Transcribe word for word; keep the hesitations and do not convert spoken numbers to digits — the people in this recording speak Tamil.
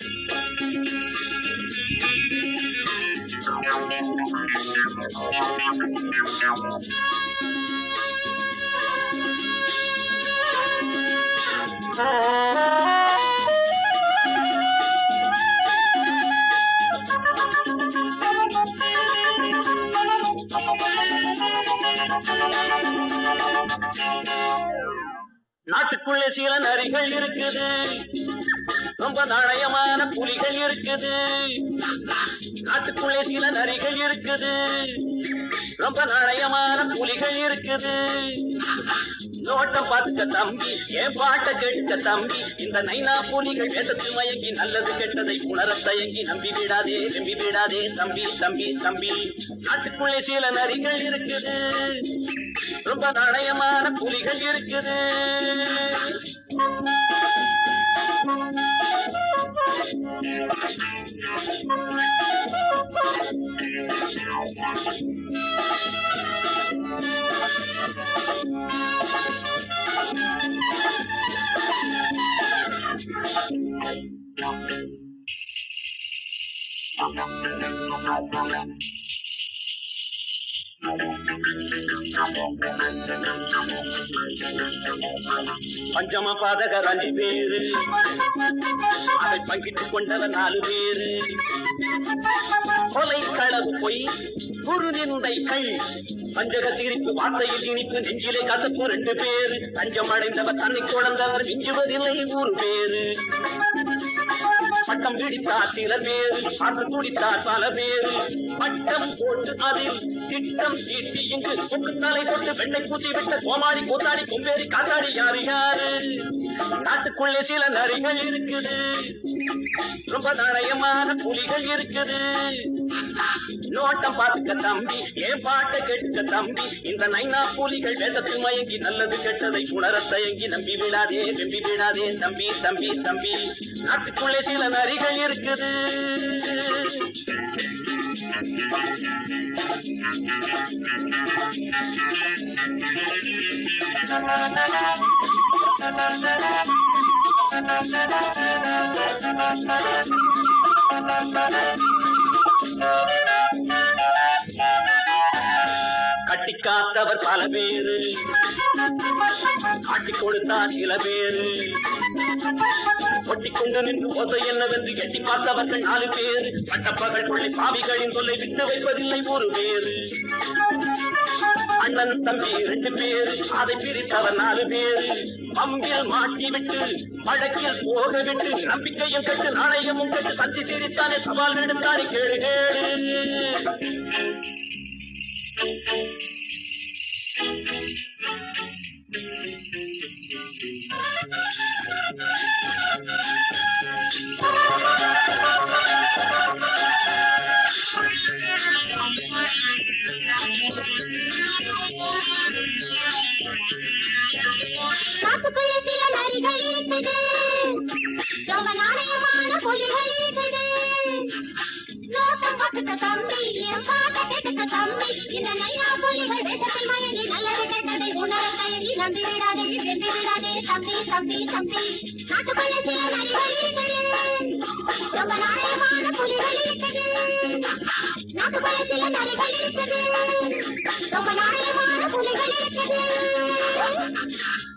நாட்டுக்குள்ளே சில நரிகள் இருக்குது, ரொம்ப நாணயமான புலிகள் இருக்குது. நாட்டுக்குள்ளே சில நரிகள் இருக்குது, ரொம்ப நாணயமான புலிகள் இருக்குது. நோட்டம் பார்த்துக்க தம்பி, என் பாட்ட கேட்டுக்க தம்பி. இந்த நைனா புலிகள் வேதத்தில் மயங்கி நல்லது கெட்டதை உணர தயங்கி நம்பி விடாதே நம்பி விடாதே தம்பி தம்பி தம்பி. நாட்டுக்குள்ளே சில நரிகள் இருக்குது, ரொம்ப நாணயமான புலிகள் இருக்குது. பஞ்சம பாதகர் அஞ்சு பேரு, அதை பங்கிட்டுக் கொண்டவர் நாலு பேரு. கொலை களவு பொய் குரு நிந்தை கை, பஞ்சக சிரிப்பு வார்த்தையில் இனிப்பு நெஞ்சிலே கசப்பு ரெண்டு பேரு. தஞ்சம் அடைந்தவர் தன்னை குழந்தவர் மிஞ்சுவதில்லை ஊர் பேரு. பட்டம் பிடித்தார் சில பேரு, பார்த்து துடித்தார் பல பேரு. பட்டம் போட்டு அதில் திட்டம் தீட்டி இங்கு தலை போட்டு வெண்ணை பூச்சி விட்ட கோமாளி கூத்தாடி கொம்பேறி காத்தாடி யாரு யாரு. நாட்டுக்குள்ளே சில நரிகள் இருக்குது, ரொம்ப நாணயமான புலிகள் இருக்குது. நோட்டம் பார்த்துக்க தம்பி, என் பாட்ட கேட்டுக்க தம்பி. இந்த நைனா புலிகள் வேதத்தில் மயங்கி நல்லது கெட்டதை உணர தயங்கி நம்பி விடாதே நம்பி விடாதே தம்பி தம்பி தம்பி. நாட்டுக்குள்ளே சில நரிகள் இருக்குது. கட்டி காத்தவர் பல பேரு, காட்டி கொடுத்தார் சில பேரு. ஒட்டிக்கொண்டு நின்று ஓசை என்னவென்று எட்டி பார்த்தவர்கள் நாலு பேரு. பட்டப்பகல் கொள்ளை பாவிகளின் சொல்லை விட்டு வைப்பதில்லை ஒரு பேரு. அண்ணன் தம்பி ரெண்டு பேரு, அதை பிரித்தவர் நாலு பேரு. பம்பில் மாட்டி விட்டு வழக்கில் போக விட்டு நம்பிக்கையும் கட்டு நாணயமும் கட்டு சத்தி சிரித்தானே சவால் விடுத்தானே கேடு கேடு. நாட்டுக்குள்ளே சில நரிகள் இருக்குது, ரொம்ப நாணயமான புலிகள் இருக்குது. நோட்டம் பார்த்துக்க தம்பி, என் பாட்ட கேட்டுக்க தம்பி. இந்த நைனா புலிகள் வேஷத்தில் மயங்கி நல்லது கெட்டதை உணர தயங்கி நம்பி விடாதே நம்பி விடாதே தம்பி தம்பி தம்பி. நாட்டுக்குள்ளே சில நரிகள் இருக்குது, ரொம்ப நாணயமான புலிகள் இருக்குது. நாட்டுக்குள்ளே சில நரிகள் இருக்குது, ரொம்ப நாணயமான புலிகள் இருக்குது.